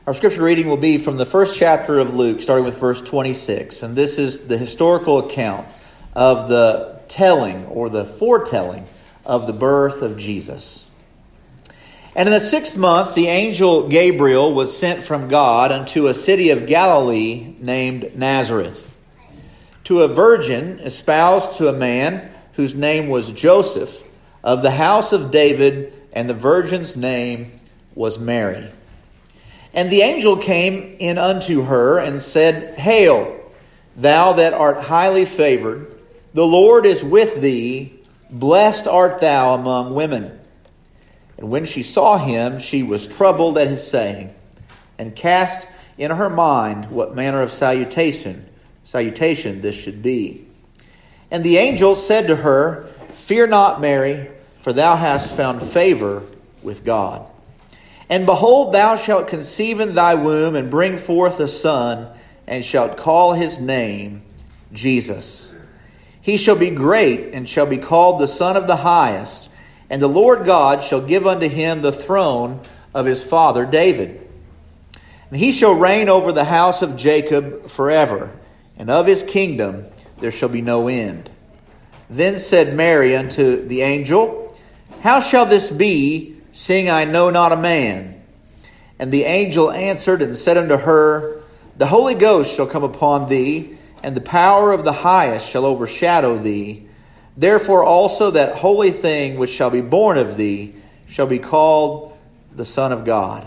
Our scripture reading will be from the first chapter of Luke, starting with verse 26. And this is the historical account of the telling or the foretelling of the birth of Jesus. And in the 6th month, the angel Gabriel was sent from God unto a city of Galilee named Nazareth, to a virgin espoused to a man whose name was Joseph, of the house of David, and the virgin's name was Mary. And the angel came in unto her and said, Hail, thou that art highly favored, the Lord is with thee, blessed art thou among women. And when she saw him, she was troubled at his saying, and cast in her mind what manner of salutation this should be. And the angel said to her, Fear not, Mary, for thou hast found favor with God. And behold, thou shalt conceive in thy womb, and bring forth a son, and shalt call his name Jesus. He shall be great, and shall be called the Son of the Highest. And the Lord God shall give unto him the throne of his father David. And he shall reign over the house of Jacob forever, and of his kingdom there shall be no end. Then said Mary unto the angel, How shall this be, seeing I know not a man? And the angel answered and said unto her, The Holy Ghost shall come upon thee, and the power of the Highest shall overshadow thee. Therefore also that holy thing which shall be born of thee shall be called the Son of God.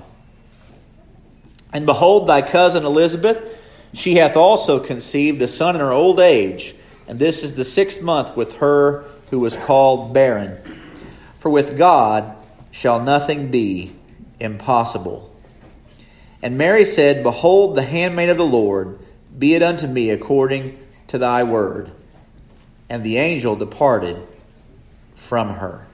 And behold, thy cousin Elizabeth, she hath also conceived a son in her old age, and this is the 6th month with her who was called barren. For with God shall nothing be impossible. And Mary said, Behold, the handmaid of the Lord, be it unto me according to thy word. And the angel departed from her.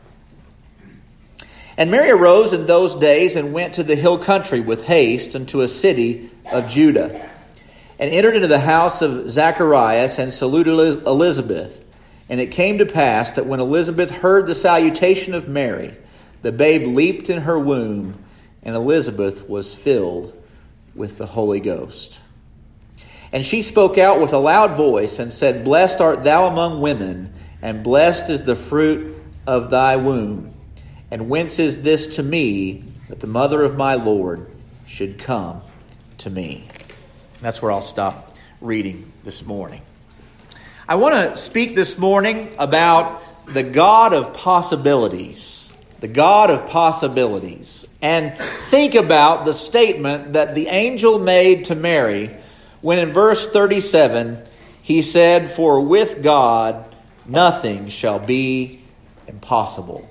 And Mary arose in those days and went to the hill country with haste unto a city of Judah, and entered into the house of Zacharias, and saluted Elizabeth. And it came to pass that when Elizabeth heard the salutation of Mary, the babe leaped in her womb, and Elizabeth was filled with the Holy Ghost. And she spoke out with a loud voice, and said, Blessed art thou among women, and blessed is the fruit of thy womb. And whence is this to me, that the mother of my Lord should come to me? That's where I'll stop reading this morning. I want to speak this morning about the God of possibilities. The God of possibilities. And think about the statement that the angel made to Mary when in verse 37 he said, For with God nothing shall be impossible.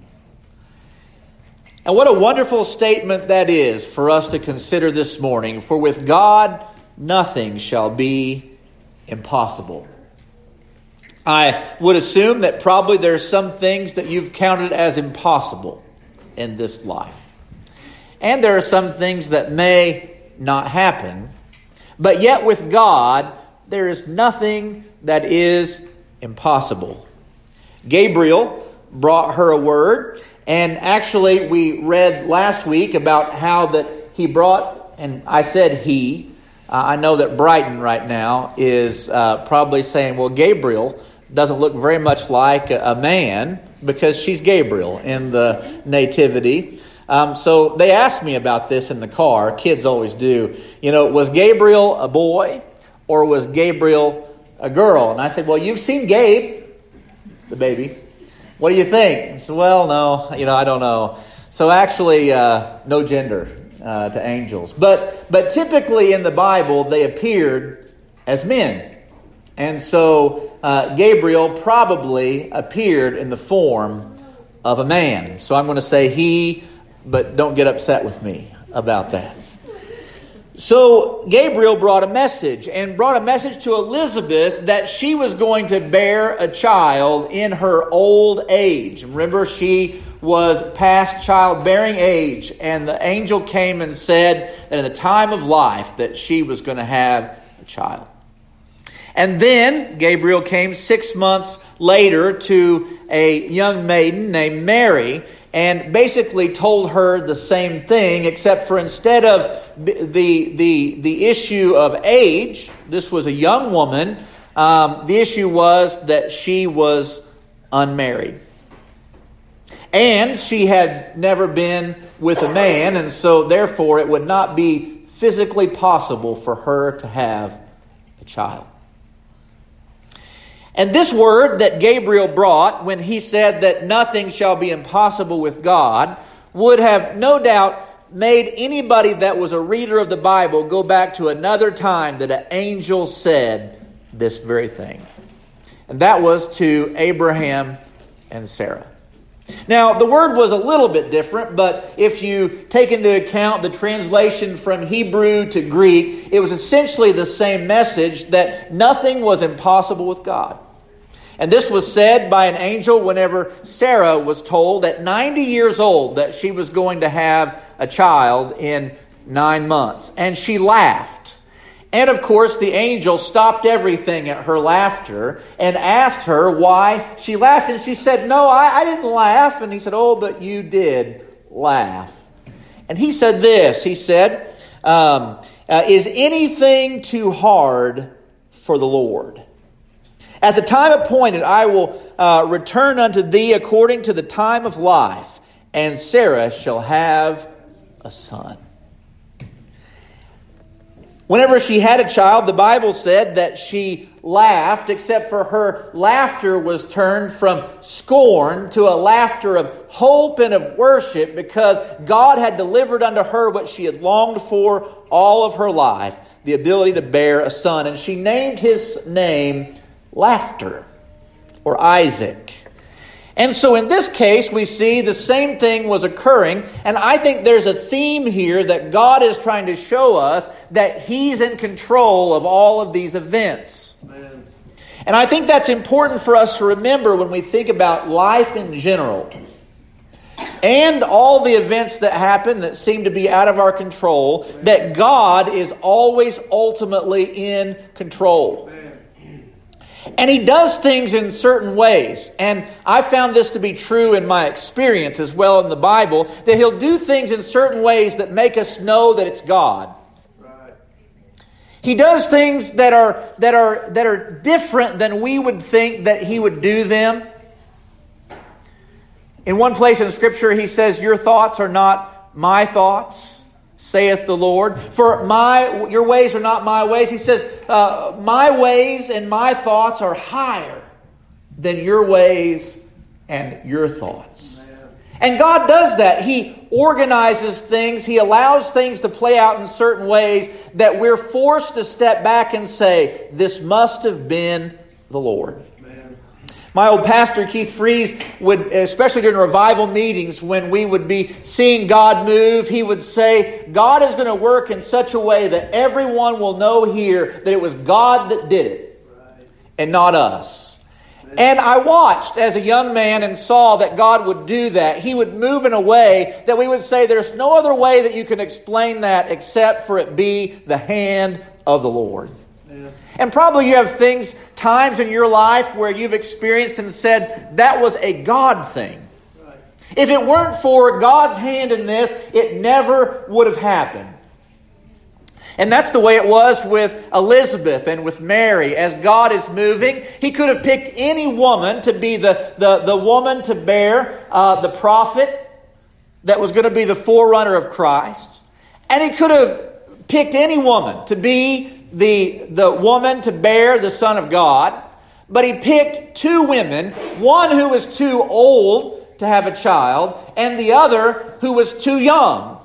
And what a wonderful statement that is for us to consider this morning. For with God nothing shall be impossible. I would assume that probably there's some things that you've counted as impossible in this life. And there are some things that may not happen. But yet with God, there is nothing that is impossible. Gabriel brought her a word. And actually, we read last week about how that he brought, and I said he. I know that Brighton right now is probably saying, well, Gabriel doesn't look very much like a man because she's Gabriel in the nativity. So they asked me about this in the car. Kids always do. You know, was Gabriel a boy or was Gabriel a girl? And I said, well, you've seen Gabe, the baby. What do you think? I said, well, no, I don't know. So actually, no gender to angels. But typically in the Bible, they appeared as men. And so Gabriel probably appeared in the form of a man. So I'm going to say he, but don't get upset with me about that. So Gabriel brought a message to Elizabeth that she was going to bear a child in her old age. Remember, she was past childbearing age, and the angel came and said that in the time of life that she was going to have a child. And then Gabriel came 6 months later to a young maiden named Mary, and basically told her the same thing, except for instead of the issue of age, this was a young woman, the issue was that she was unmarried. And she had never been with a man, and so therefore it would not be physically possible for her to have a child. And this word that Gabriel brought when he said that nothing shall be impossible with God would have no doubt made anybody that was a reader of the Bible go back to another time that an angel said this very thing. And that was to Abraham and Sarah. Now, the word was a little bit different, but if you take into account the translation from Hebrew to Greek, it was essentially the same message that nothing was impossible with God. And this was said by an angel whenever Sarah was told at 90 years old that she was going to have a child in 9 months. And she laughed. And of course, the angel stopped everything at her laughter and asked her why she laughed. And she said, "No, I didn't laugh." And he said, "Oh, but you did laugh." And he said this, he said, "Is anything too hard for the Lord? At the time appointed, I will return unto thee according to the time of life, and Sarah shall have a son." Whenever she had a child, the Bible said that she laughed, except for her laughter was turned from scorn to a laughter of hope and of worship, because God had delivered unto her what she had longed for all of her life, the ability to bear a son. And she named his name Laughter, or Isaac. And so in this case, we see the same thing was occurring. And I think there's a theme here that God is trying to show us, that He's in control of all of these events. Amen. And I think that's important for us to remember when we think about life in general. And all the events that happen that seem to be out of our control, that God is always ultimately in control. Amen. And He does things in certain ways. And I found this to be true in my experience as well in the Bible, that He'll do things in certain ways that make us know that it's God. Right. He does things that are different than we would think that He would do them. In one place in Scripture, He says, "Your thoughts are not my thoughts, saith the Lord. For your ways are not my ways." He says, "My ways and my thoughts are higher than your ways and your thoughts." Amen. And God does that. He organizes things. He allows things to play out in certain ways that we're forced to step back and say, this must have been the Lord. My old pastor, Keith Fries, would, especially during revival meetings, when we would be seeing God move, he would say, God is going to work in such a way that everyone will know here that it was God that did it, and not us. And I watched as a young man and saw that God would do that. He would move in a way that we would say there's no other way that you can explain that except for it be the hand of the Lord. And probably you have times in your life where you've experienced and said, that was a God thing. Right. If it weren't for God's hand in this, it never would have happened. And that's the way it was with Elizabeth and with Mary. As God is moving, He could have picked any woman to be the woman to bear the prophet that was going to be the forerunner of Christ. And He could have picked any woman to be the woman to bear the Son of God, but He picked two women, one who was too old to have a child, and the other who was too young,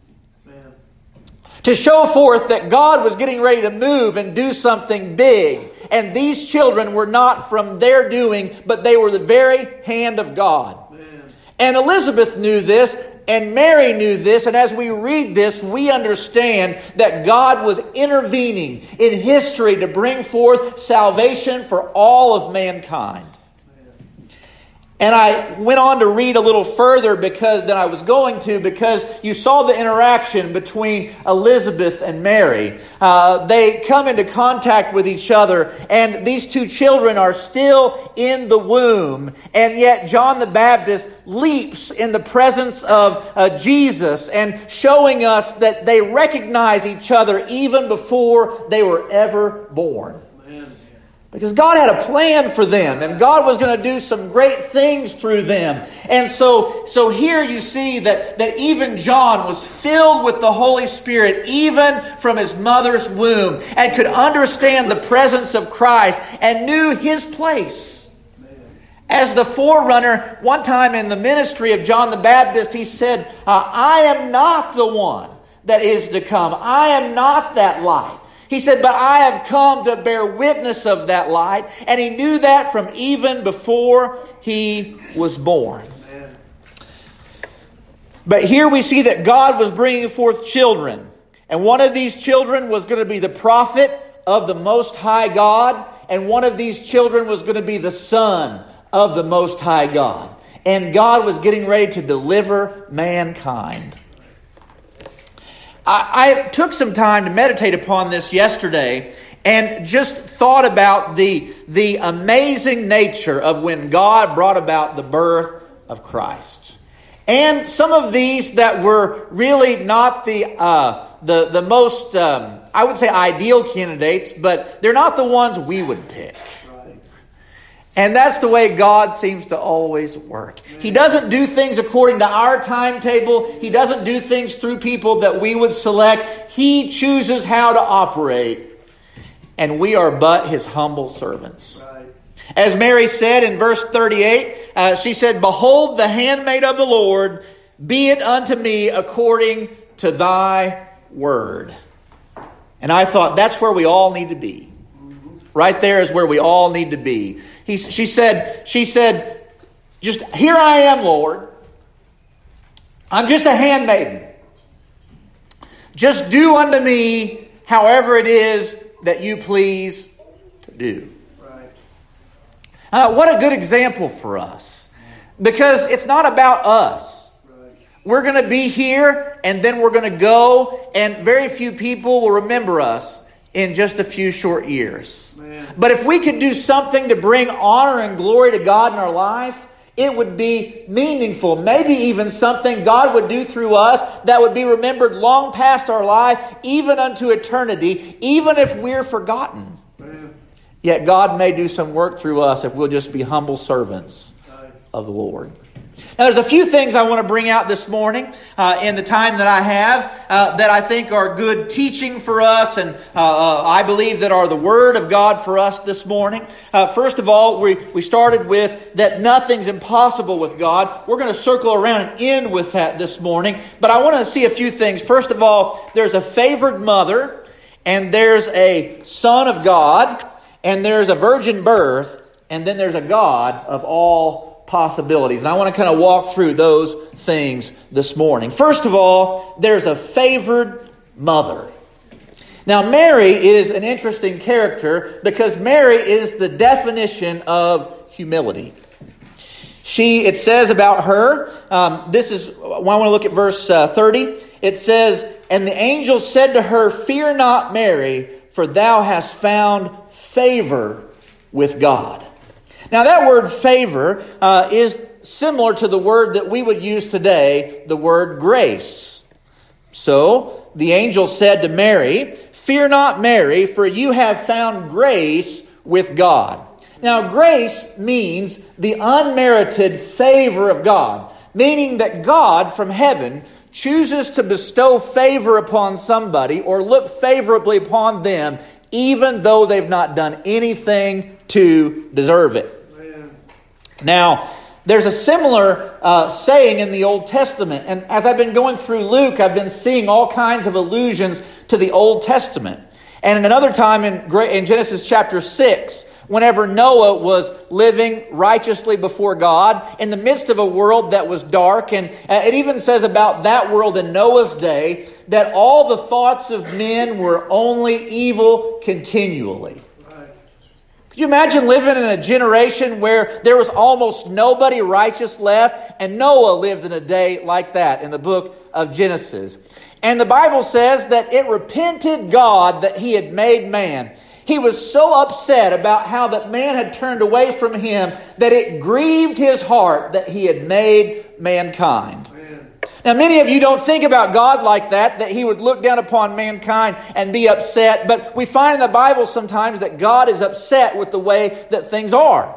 to show forth that God was getting ready to move and do something big. And these children were not from their doing, but they were the very hand of God. And Elizabeth knew this, and Mary knew this, and as we read this, we understand that God was intervening in history to bring forth salvation for all of mankind. And I went on to read a little further than I was going to, because you saw the interaction between Elizabeth and Mary. They come into contact with each other, and these two children are still in the womb. And yet John the Baptist leaps in the presence of Jesus, and showing us that they recognize each other even before they were ever born. Because God had a plan for them, and God was going to do some great things through them. And so here you see that even John was filled with the Holy Spirit, even from his mother's womb, and could understand the presence of Christ and knew his place. As the forerunner, one time in the ministry of John the Baptist, he said, I am not the one that is to come. I am not that light. He said, but I have come to bear witness of that light. And he knew that from even before he was born. Amen. But here we see that God was bringing forth children. And one of these children was going to be the prophet of the Most High God. And one of these children was going to be the Son of the Most High God. And God was getting ready to deliver mankind. I took some time to meditate upon this yesterday and just thought about the amazing nature of when God brought about the birth of Christ. And some of these that were really not the most, I would say, ideal candidates, but they're not the ones we would pick. And that's the way God seems to always work. He doesn't do things according to our timetable. He doesn't do things through people that we would select. He chooses how to operate. And we are but His humble servants. Right. As Mary said in verse 38, she said, "Behold the handmaid of the Lord, be it unto me according to thy word." And I thought that's where we all need to be. Right there is where we all need to be. She said, just here I am, Lord. I'm just a handmaiden. Just do unto me however it is that you please to do. Right. What a good example for us. Because it's not about us. Right. We're going to be here and then we're going to go, and very few people will remember us in just a few short years. Man. But if we could do something to bring honor and glory to God in our life, it would be meaningful. Maybe even something God would do through us that would be remembered long past our life, even unto eternity, even if we're forgotten. Man. Yet God may do some work through us if we'll just be humble servants of the Lord. Now, there's a few things I want to bring out this morning in the time that I have that I think are good teaching for us, and I believe that are the Word of God for us this morning. First of all, we started with that nothing's impossible with God. We're going to circle around and end with that this morning, but I want to see a few things. First of all, there's a favored mother, and there's a Son of God, and there's a virgin birth, and then there's a God of all possibilities. And I want to kind of walk through those things this morning. First of all, there's a favored mother. Now, Mary is an interesting character because Mary is the definition of humility. It says about her, I want to look at verse 30. It says, "And the angel said to her, Fear not, Mary, for thou hast found favor with God." Now that word favor is similar to the word that we would use today, the word grace. So the angel said to Mary, "Fear not, Mary, for you have found grace with God." Now grace means the unmerited favor of God, meaning that God from heaven chooses to bestow favor upon somebody or look favorably upon them, even though they've not done anything to deserve it. Now, there's a similar saying in the Old Testament. And as I've been going through Luke, I've been seeing all kinds of allusions to the Old Testament. And in another time in Genesis chapter 6, whenever Noah was living righteously before God in the midst of a world that was dark. And it even says about that world in Noah's day that all the thoughts of men were only evil continually. Could you imagine living in a generation where there was almost nobody righteous left, and Noah lived in a day like that in the book of Genesis? And the Bible says that it repented God that he had made man. He was so upset about how that man had turned away from him that it grieved his heart that he had made mankind. Now, many of you don't think about God like that he would look down upon mankind and be upset. But we find in the Bible sometimes that God is upset with the way that things are.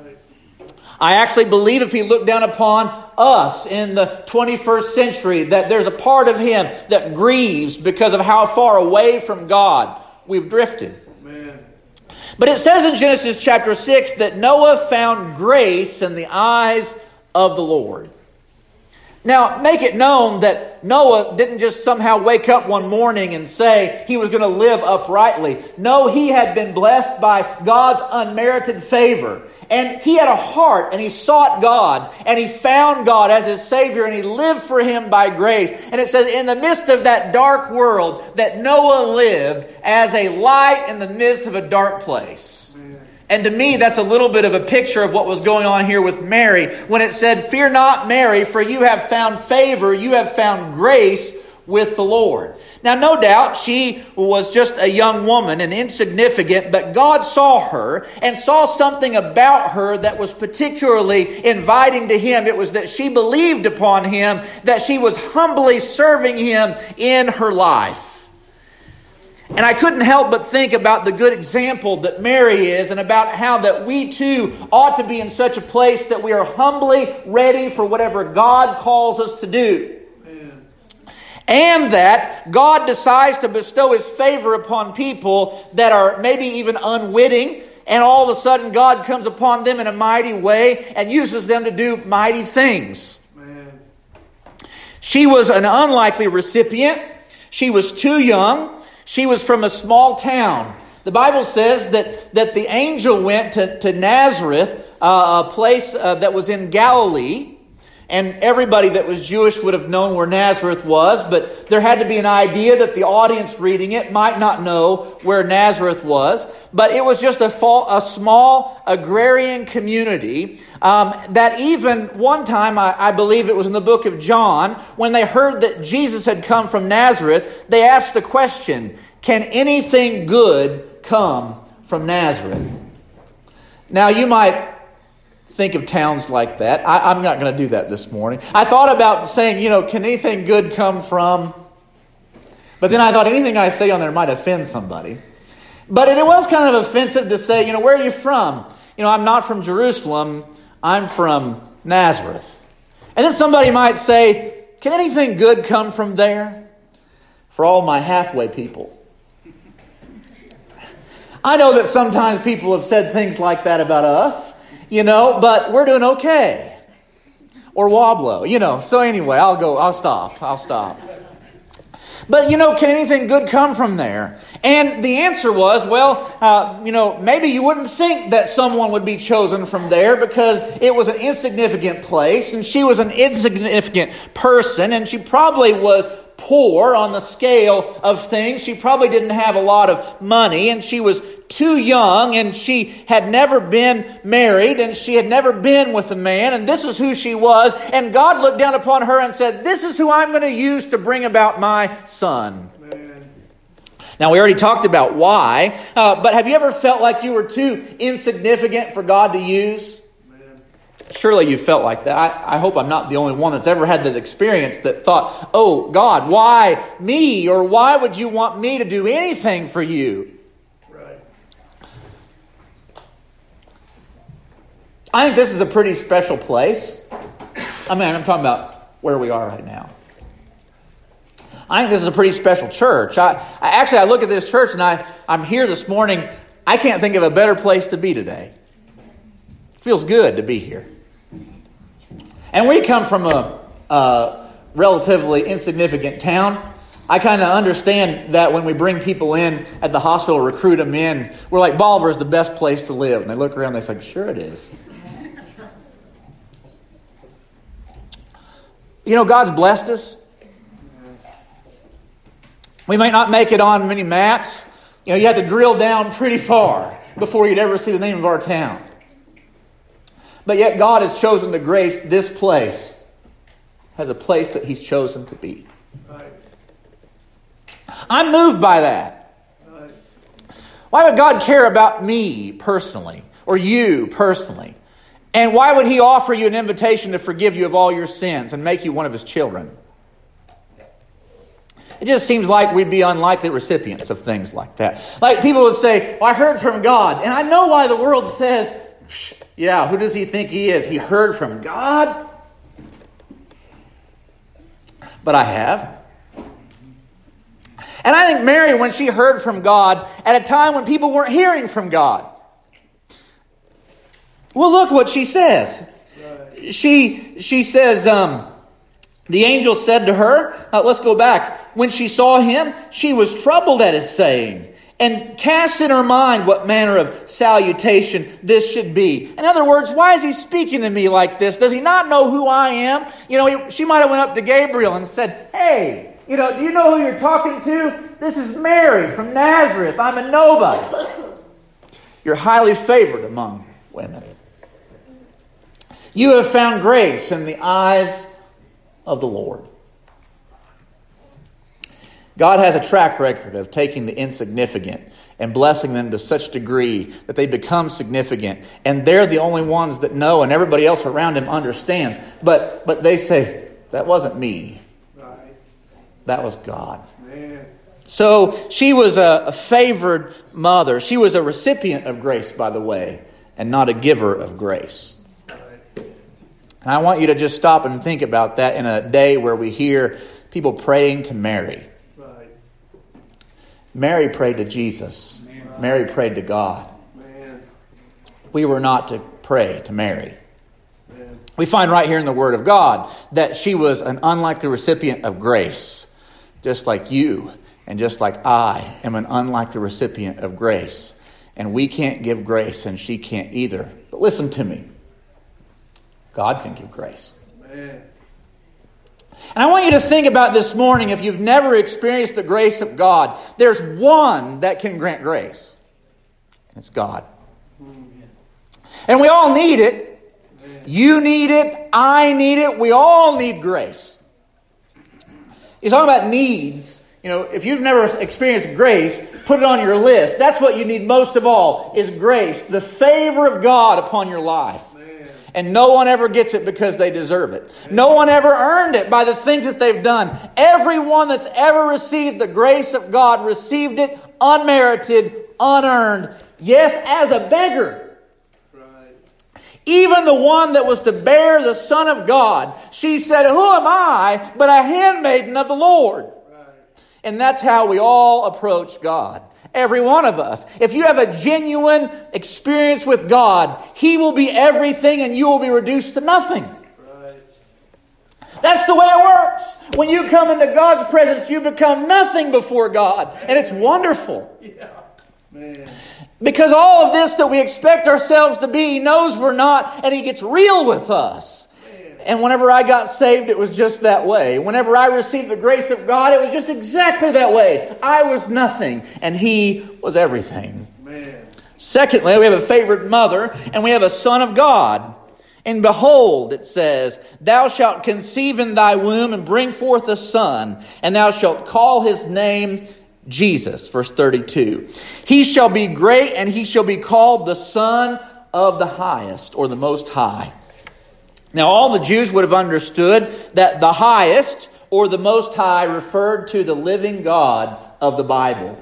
I actually believe if he looked down upon us in the 21st century, that there's a part of him that grieves because of how far away from God we've drifted. But it says in Genesis chapter 6 that Noah found grace in the eyes of the Lord. Now, make it known that Noah didn't just somehow wake up one morning and say he was going to live uprightly. No, he had been blessed by God's unmerited favor. And he had a heart, and he sought God, and he found God as his Savior, and he lived for him by grace. And it says, in the midst of that dark world, that Noah lived as a light in the midst of a dark place. And to me, that's a little bit of a picture of what was going on here with Mary when it said, "Fear not, Mary, for you have found favor, you have found grace with the Lord." Now, no doubt she was just a young woman and insignificant, but God saw her and saw something about her that was particularly inviting to him. It was that she believed upon him, that she was humbly serving him in her life. And I couldn't help but think about the good example that Mary is, and about how that we too ought to be in such a place that we are humbly ready for whatever God calls us to do. Amen. And that God decides to bestow his favor upon people that are maybe even unwitting, and all of a sudden God comes upon them in a mighty way and uses them to do mighty things. Amen. She was an unlikely recipient. She was too young. She was from a small town. The Bible says that the angel went to Nazareth, a place that was in Galilee. And everybody that was Jewish would have known where Nazareth was. But there had to be an idea that the audience reading it might not know where Nazareth was. But it was just a small agrarian community that even one time, I believe it was in the book of John, when they heard that Jesus had come from Nazareth, they asked the question, "Can anything good come from Nazareth?" Now, you might think of towns like that. I'm not going to do that this morning. I thought about saying, can anything good come from? But then I thought anything I say on there might offend somebody. But it was kind of offensive to say, where are you from? I'm not from Jerusalem. I'm from Nazareth. And then somebody might say, can anything good come from there? For all my halfway people. I know that sometimes people have said things like that about us. But we're doing okay. Or Wablo, So anyway, I'll stop. But, can anything good come from there? And the answer was, maybe you wouldn't think that someone would be chosen from there because it was an insignificant place and she was an insignificant person and she probably was poor on the scale of things. She probably didn't have a lot of money and she was too young and she had never been married and she had never been with a man, and this is who she was. And God looked down upon her and said, this is who I'm going to use to bring about my son. Amen. Now, we already talked about why, but have you ever felt like you were too insignificant for God to use? Surely you felt like that. I hope I'm not the only one that's ever had that experience that thought, oh God, why me? Or why would you want me to do anything for you? Right. I think this is a pretty special place. I'm talking about where we are right now. I think this is a pretty special church. I look at this church and I'm here this morning. I can't think of a better place to be today. It feels good to be here. And we come from a relatively insignificant town. I kind of understand that when we bring people in at the hospital, recruit them in, we're like, Bolivar is the best place to live. And they look around and they say, sure it is. God's blessed us. We might not make it on many maps. You have to drill down pretty far before you'd ever see the name of our town. But yet God has chosen to grace this place as a place that He's chosen to be. I'm moved by that. Why would God care about me personally, or you personally? And why would He offer you an invitation to forgive you of all your sins and make you one of His children? It just seems like we'd be unlikely recipients of things like that. Like people would say, well, I heard from God. And I know why the world says, yeah, who does he think he is? He heard from God? But I have. And I think Mary, when she heard from God at a time when people weren't hearing from God. Well, look what she says. She says, the angel said to her, let's go back. When she saw him, she was troubled at his saying, and cast in her mind what manner of salutation this should be. In other words, why is he speaking to me like this? Does he not know who I am? She might have went up to Gabriel and said, hey, do you know who you're talking to? This is Mary from Nazareth. I'm a nobody. You're highly favored among women. You have found grace in the eyes of the Lord. God has a track record of taking the insignificant and blessing them to such degree that they become significant, and they're the only ones that know, and everybody else around them understands. But they say, that wasn't me. That was God. Man. So she was a favored mother. She was a recipient of grace, by the way, and not a giver of grace. And I want you to just stop and think about that in a day where we hear people praying to Mary. Right. Mary prayed to Jesus. Man. Mary prayed to God. Man. We were not to pray to Mary. Man. We find right here in the Word of God that she was an unlikely recipient of grace, just like you and just like I am an unlikely recipient of grace. And we can't give grace, and she can't either. But listen to me. God can give grace. Amen. And I want you to think about this morning, if you've never experienced the grace of God, there's one that can grant grace. And it's God. Amen. And we all need it. Amen. You need it. I need it. We all need grace. You're talking about needs. If you've never experienced grace, put it on your list. That's what you need most of all, is grace. The favor of God upon your life. And no one ever gets it because they deserve it. No one ever earned it by the things that they've done. Everyone that's ever received the grace of God received it unmerited, unearned. Yes, as a beggar. Right. Even the one that was to bear the Son of God, she said, who am I but a handmaiden of the Lord? Right. And that's how we all approach God. Every one of us. If you have a genuine experience with God, He will be everything and you will be reduced to nothing. Right. That's the way it works. When you come into God's presence, you become nothing before God. And it's wonderful. Yeah. Man. Because all of this that we expect ourselves to be, He knows we're not, and He gets real with us. And whenever I got saved, it was just that way. Whenever I received the grace of God, it was just exactly that way. I was nothing, and He was everything. Man. Secondly, we have a favored mother, and we have a son of God. And behold, it says, thou shalt conceive in thy womb and bring forth a son, and thou shalt call his name Jesus. Verse 32. He shall be great, and he shall be called the Son of the Highest, or the Most High. Now, all the Jews would have understood that the highest or the Most High referred to the living God of the Bible.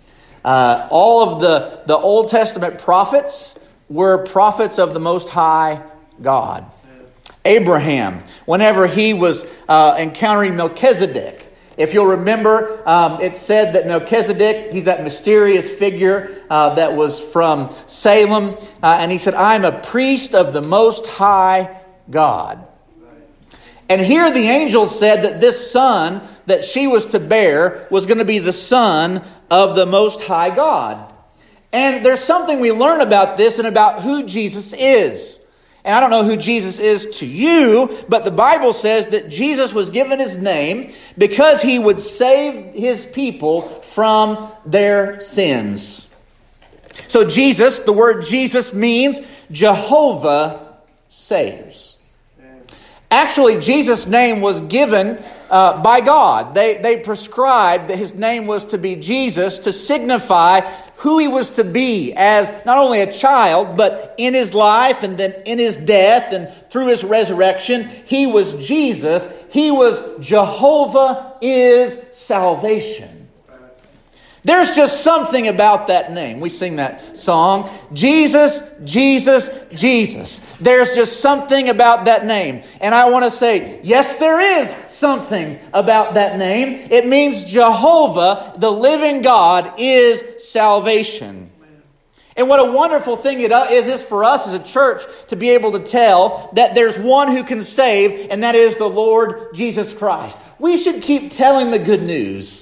All of the Old Testament prophets were prophets of the Most High God. Abraham, whenever he was encountering Melchizedek, if you'll remember, it said that Melchizedek, he's that mysterious figure that was from Salem. And he said, I'm a priest of the Most High God. And here the angel said that this son that she was to bear was going to be the son of the Most High God. And there's something we learn about this and about who Jesus is. And I don't know who Jesus is to you, but the Bible says that Jesus was given His name because He would save His people from their sins. So Jesus, the word Jesus means Jehovah saves. Actually, Jesus' name was given by God. They prescribed that his name was to be Jesus to signify who he was to be as not only a child, but in his life and then in his death and through his resurrection. He was Jesus. He was Jehovah is salvation. There's just something about that name. We sing that song, Jesus, Jesus, Jesus. There's just something about that name. And I want to say, yes, there is something about that name. It means Jehovah, the living God, is salvation. And what a wonderful thing it is for us as a church to be able to tell that there's one who can save, and that is the Lord Jesus Christ. We should keep telling the good news.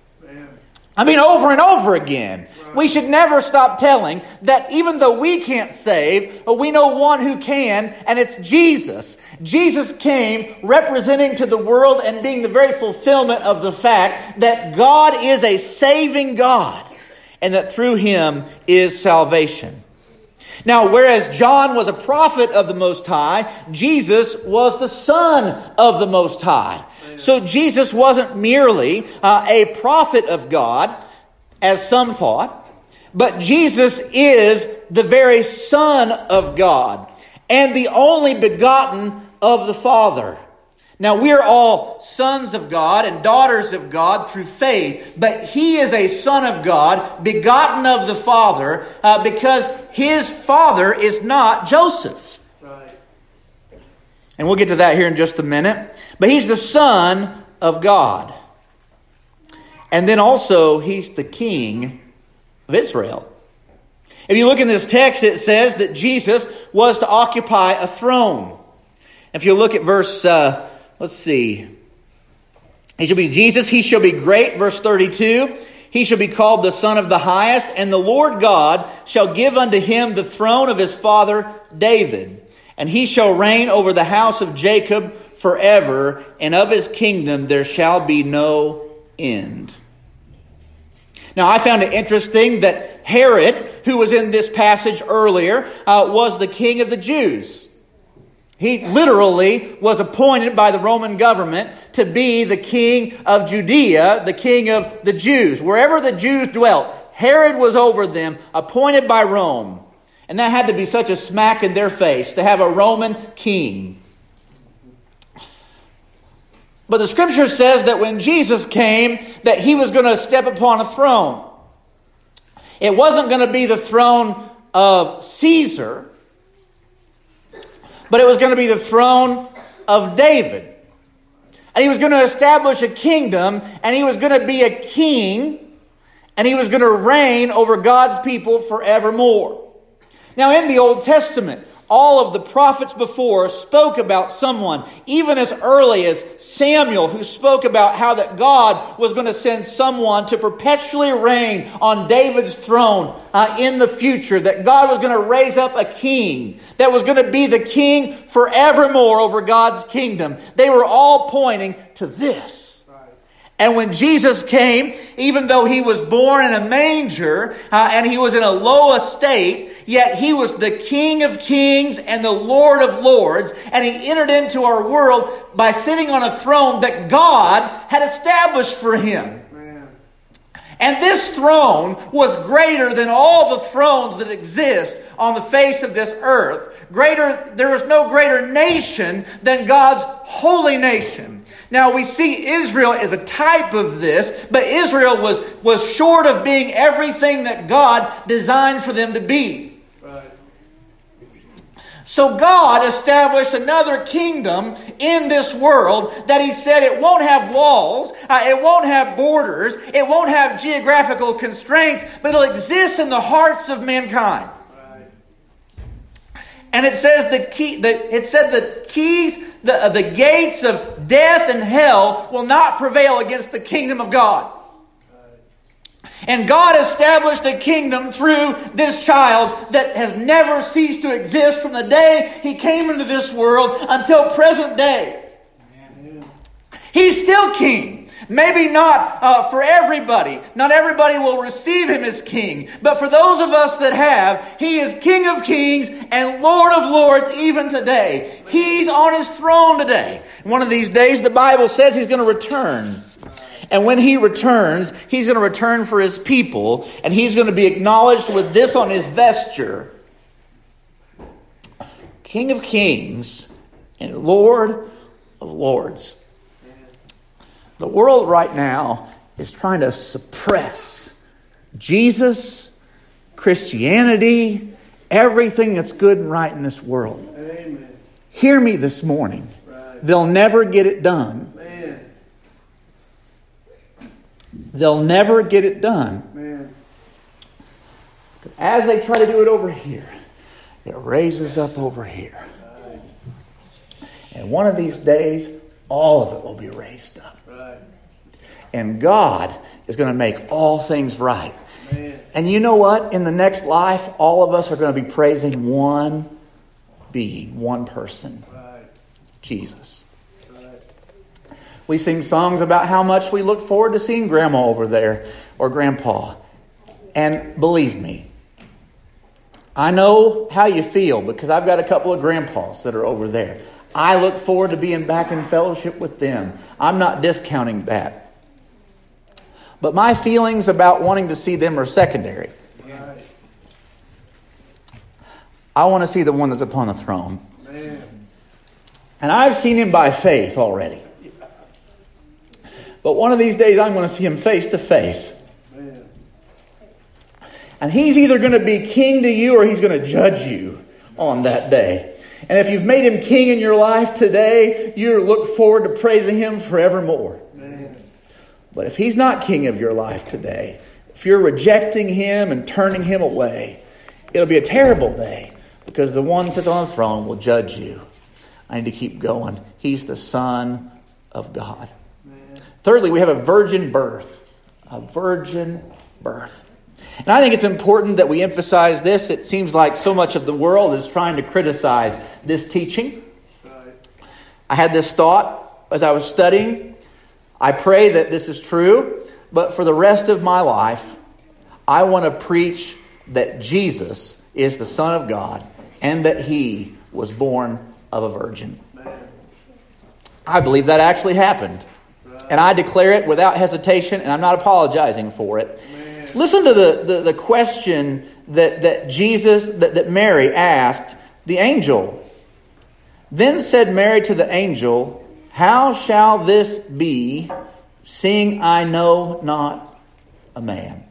Over and over again. We should never stop telling that even though we can't save, we know one who can, and it's Jesus. Jesus came representing to the world and being the very fulfillment of the fact that God is a saving God, and that through him is salvation. Now, whereas John was a prophet of the Most High, Jesus was the Son of the Most High. So Jesus wasn't merely a prophet of God, as some thought, but Jesus is the very Son of God and the only begotten of the Father. Now, we're all sons of God and daughters of God through faith, but he is a son of God, begotten of the Father, because his father is not Joseph. Right. And we'll get to that here in just a minute. But he's the Son of God. And then also, he's the King of Israel. If you look in this text, it says that Jesus was to occupy a throne. If you look at verse, he shall be Jesus, he shall be great, verse 32. He shall be called the Son of the Highest, and the Lord God shall give unto him the throne of his father David. And he shall reign over the house of Jacob forever, and of his kingdom there shall be no end. Now, I found it interesting that Herod, who was in this passage earlier, was the king of the Jews. He literally was appointed by the Roman government to be the king of Judea, the king of the Jews. Wherever the Jews dwelt, Herod was over them, appointed by Rome. And that had to be such a smack in their face to have a Roman king. But the scripture says that when Jesus came, that he was going to step upon a throne. It wasn't going to be the throne of Caesar, but it was going to be the throne of David. And he was going to establish a kingdom, and he was going to be a king, and he was going to reign over God's people forevermore. Now, in the Old Testament, all of the prophets before spoke about someone, even as early as Samuel, who spoke about how that God was going to send someone to perpetually reign on David's throne in the future, that God was going to raise up a king that was going to be the king forevermore over God's kingdom. They were all pointing to this. And when Jesus came, even though he was born in a manger and he was in a low estate, yet he was the King of Kings and the Lord of Lords. And he entered into our world by sitting on a throne that God had established for him. And this throne was greater than all the thrones that exist on the face of this earth. There was no greater nation than God's holy nation. Now, we see Israel as a type of this, but Israel was short of being everything that God designed for them to be. Right. So God established another kingdom in this world that he said it won't have walls, it won't have borders, it won't have geographical constraints, but it'll exist in the hearts of mankind. And it says the gates of death and hell will not prevail against the kingdom of God. And God established a kingdom through this child that has never ceased to exist from the day he came into this world until present day. He's still king. Maybe not for everybody. Not everybody will receive him as king. But for those of us that have, he is King of kings and Lord of lords even today. He's on his throne today. One of these days, the Bible says he's going to return. And when he returns, he's going to return for his people. And he's going to be acknowledged with this on his vesture: King of kings and Lord of lords. The world right now is trying to suppress Jesus, Christianity, everything that's good and right in this world. Amen. Hear me this morning. Right. They'll never get it done. Man. They'll never get it done. Man. As they try to do it over here, it raises up over here. And one of these days, all of it will be raised up. Right. And God is going to make all things right. Man. And you know what? In the next life, all of us are going to be praising one being, one person. Right. Jesus. Right. We sing songs about how much we look forward to seeing Grandma over there or Grandpa. And believe me, I know how you feel because I've got a couple of grandpas that are over there. I look forward to being back in fellowship with them. I'm not discounting that. But my feelings about wanting to see them are secondary. Right. I want to see the one that's upon the throne. Man. And I've seen him by faith already. But one of these days I'm going to see him face to face. Man. And he's either going to be king to you or he's going to judge you on that day. And if you've made him king in your life today, you look forward to praising him forevermore. Man. But if he's not king of your life today, if you're rejecting him and turning him away, it'll be a terrible day because the one who sits on the throne will judge you. I need to keep going. He's the Son of God. Man. Thirdly, we have a virgin birth. A virgin birth. And I think it's important that we emphasize this. It seems like so much of the world is trying to criticize this teaching. Right. I had this thought as I was studying. I pray that this is true. But for the rest of my life, I want to preach that Jesus is the Son of God and that he was born of a virgin. Man. I believe that actually happened. Right. And I declare it without hesitation, and I'm not apologizing for it. Man. Listen to the question that Mary asked the angel. Then said Mary to the angel, "How shall this be, seeing I know not a man?"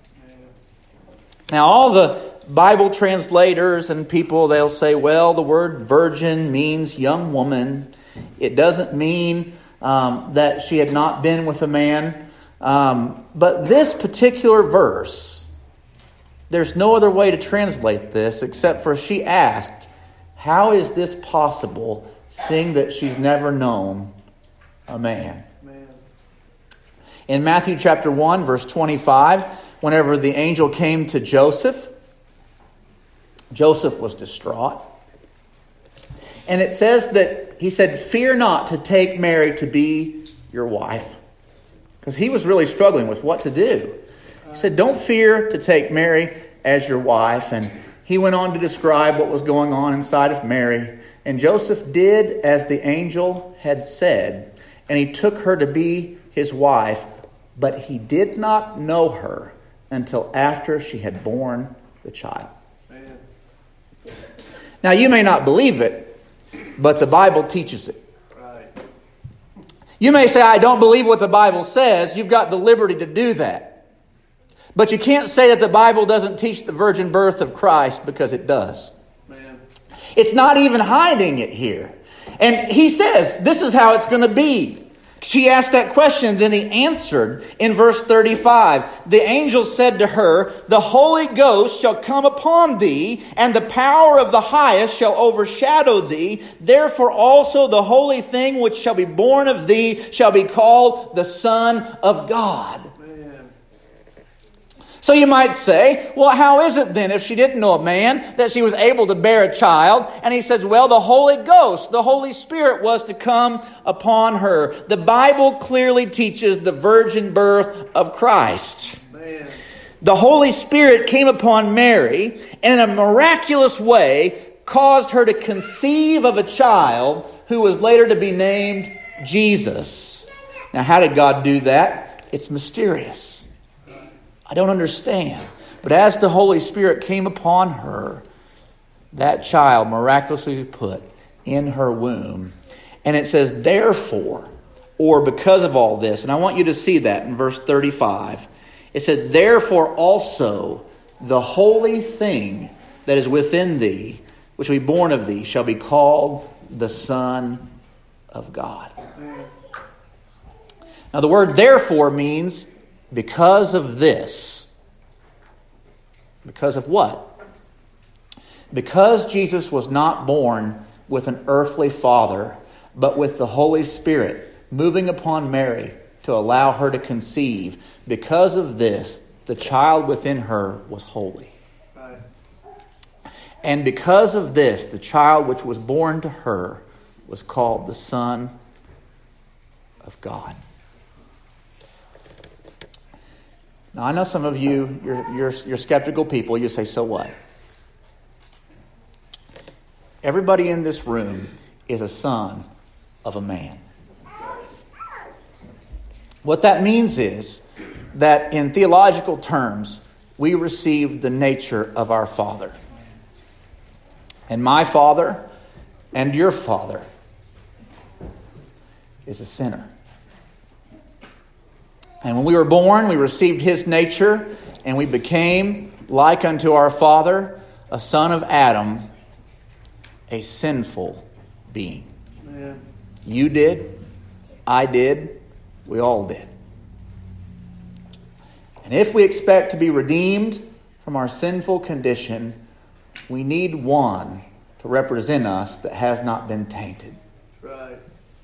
Now, all the Bible translators and people, they'll say, well, the word virgin means young woman. It doesn't mean that she had not been with a man. But this particular verse, there's no other way to translate this except for she asked, how is this possible, seeing that she's never known a man? Man. In Matthew chapter 1, verse 25, whenever the angel came to Joseph, Joseph was distraught. And it says that he said, "Fear not to take Mary to be your wife." Because he was really struggling with what to do. He said, "Don't fear to take Mary as your wife." And he went on to describe what was going on inside of Mary. And Joseph did as the angel had said. And he took her to be his wife. But he did not know her until after she had borne the child. Man. Now, you may not believe it, but the Bible teaches it. Right. You may say, I don't believe what the Bible says. You've got the liberty to do that. But you can't say that the Bible doesn't teach the virgin birth of Christ, because it does. Man. It's not even hiding it here. And he says, this is how it's going to be. She asked that question, then he answered in verse 35. The angel said to her, "The Holy Ghost shall come upon thee, and the power of the highest shall overshadow thee. Therefore also the holy thing which shall be born of thee shall be called the Son of God." Man. So you might say, well, how is it then, if she didn't know a man, that she was able to bear a child? And he says, well, the Holy Ghost, the Holy Spirit was to come upon her. The Bible clearly teaches the virgin birth of Christ. Man. The Holy Spirit came upon Mary and in a miraculous way caused her to conceive of a child who was later to be named Jesus. Now, how did God do that? It's mysterious. I don't understand. But as the Holy Spirit came upon her, that child miraculously put in her womb. And it says, therefore, or because of all this, and I want you to see that in verse 35. It said, therefore also the holy thing that is within thee, which will be born of thee, shall be called the Son of God. Now the word therefore means because of this. Because of what? Because Jesus was not born with an earthly father, but with the Holy Spirit moving upon Mary to allow her to conceive. Because of this, the child within her was holy. Right. And because of this, the child which was born to her was called the Son of God. Now, I know some of you, you're skeptical people. You say, so what? Everybody in this room is a son of a man. What that means is that in theological terms, we receive the nature of our Father. And my Father and your Father is a sinner. And when we were born, we received his nature, and we became like unto our father, a son of Adam, a sinful being. Man. You did, I did, we all did. And if we expect to be redeemed from our sinful condition, we need one to represent us that has not been tainted. Right.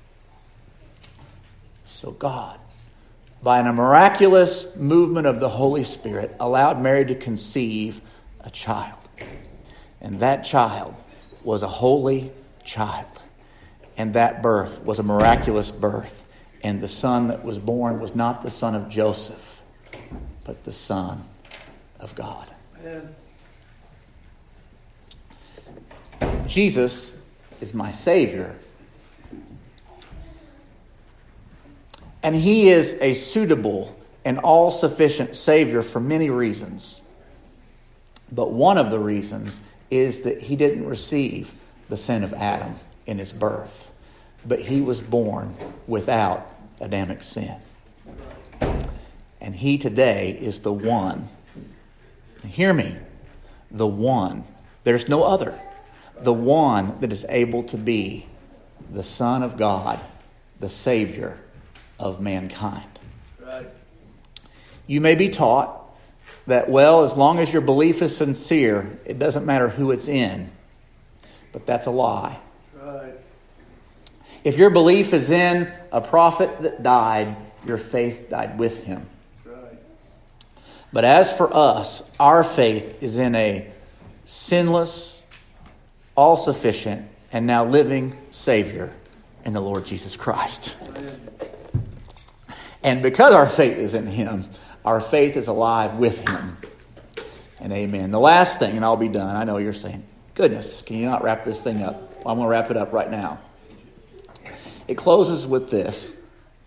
So God, by a miraculous movement of the Holy Spirit, allowed Mary to conceive a child. And that child was a holy child. And that birth was a miraculous birth. And the son that was born was not the son of Joseph, but the Son of God. Amen. Jesus is my Savior. And he is a suitable and all-sufficient Savior for many reasons. But one of the reasons is that he didn't receive the sin of Adam in his birth, but he was born without Adamic sin. And he today is the one. Hear me. The one. There's no other. The one that is able to be the Son of God, the Savior of mankind. Right. You may be taught that, well, as long as your belief is sincere, it doesn't matter who it's in. But that's a lie. Right. If your belief is in a prophet that died, your faith died with him. Right. But as for us, our faith is in a sinless, all-sufficient, and now living Savior in the Lord Jesus Christ. Amen. And because our faith is in him, our faith is alive with him. And amen. The last thing, and I'll be done. I know you're saying, goodness, can you not wrap this thing up? Well, I'm going to wrap it up right now. It closes with this.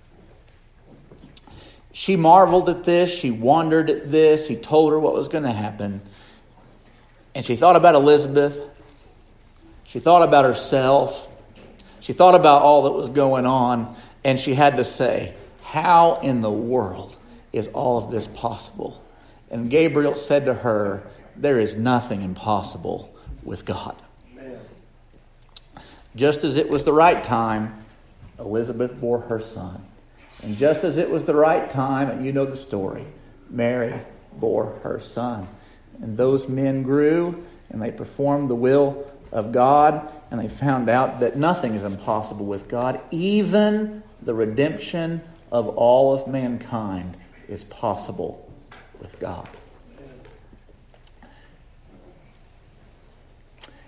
She marveled at this. She wondered at this. He told her what was going to happen. And she thought about Elizabeth. She thought about herself. She thought about all that was going on. And she had to say, how in the world is all of this possible? And Gabriel said to her, there is nothing impossible with God. Amen. Just as it was the right time, Elizabeth bore her son. And just as it was the right time, and you know the story, Mary bore her son. And those men grew, and they performed the will of God, and they found out that nothing is impossible with God. Even the redemption of all of mankind is possible with God.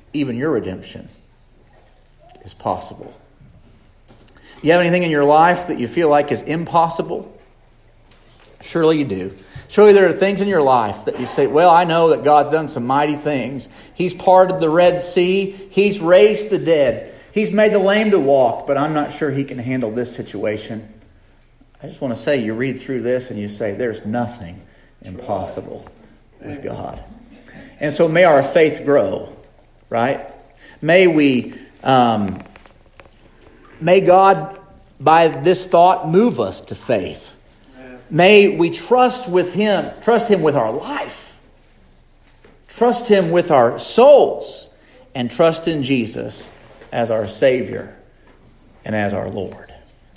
even your redemption is possible. You have anything in your life that you feel like is impossible? Surely you do. Surely there are things in your life that you say, well, I know that God's done some mighty things. He's parted the Red Sea. He's raised the dead. He's made the lame to walk, but I'm not sure He can handle this situation. I just want to say, you read through this and you say, there's nothing impossible with God. And so may our faith grow, right? May God, by this thought, move us to faith. May we trust Him with our life, trust Him with our souls, and trust in Jesus as our Savior and as our Lord.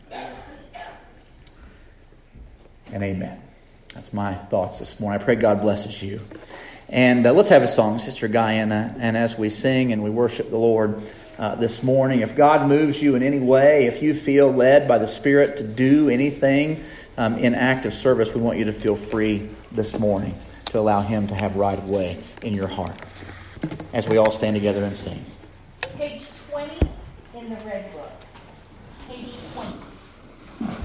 And amen. That's my thoughts this morning. I pray God blesses you. And let's have a song, Sister Guyana. And as we sing and we worship the Lord this morning, if God moves you in any way, if you feel led by the Spirit to do anything in active service, we want you to feel free this morning to allow Him to have right of way in your heart. As we all stand together and sing. Page 20 in the red book.